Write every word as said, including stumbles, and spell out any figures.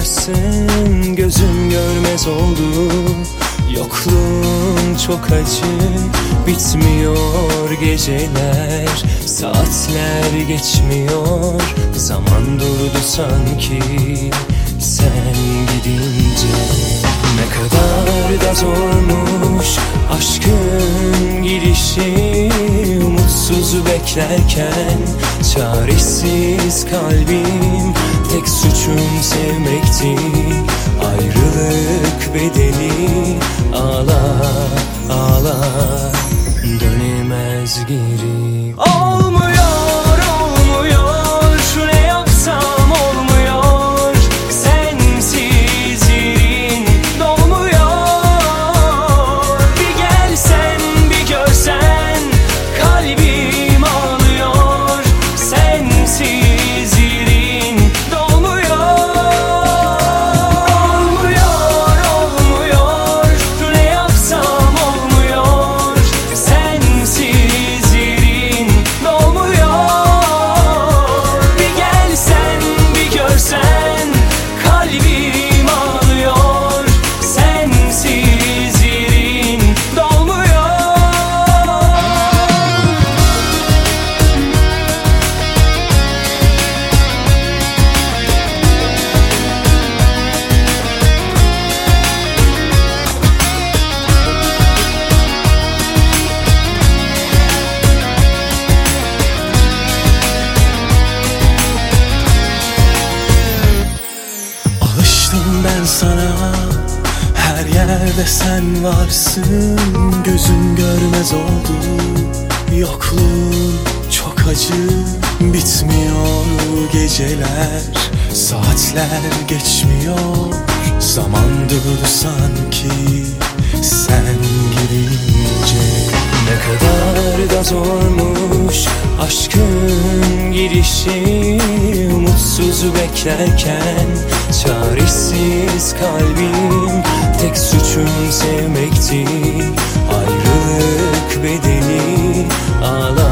uzaksın, gözüm görmez oldu. Yokluğun çok acı, bitmiyor geceler, saatler geçmiyor, zaman durdu sanki sen gidince. Ne kadar da zormuş aşkın gidişi, umutsuz beklerken çaresiz kalbim. Tek suçum sevmekti, ayrılık bedeli. Ağla ağla, dönemez geri. Olmuyor olmuyor, ne yapsam olmuyor. Sensiz yerin dolmuyor. Bir gelsen bir görsen, kalbim ağlıyor. Sensiz yerin dolmuyor. Olmuyor olmuyor, ne yapsam olmuyor. Sensiz yerin dolmuyor. Bir gelsen bir görsen, kalbim ağlıyor. Sensiz yerin dolmuyor. Alıştım ben sana, her yerde sen varsın. Gözüm görmez oldu, yokluğun çok acı. Bitmiyor geceler, saatler geçmiyor, zaman durdu sanki sen gidince. Ne kadar da zormuş aşkın girişi, umutsuz beklerken çaresiz kalbim. Tek suçum sevmekti, ayrılık bedeli. Ağla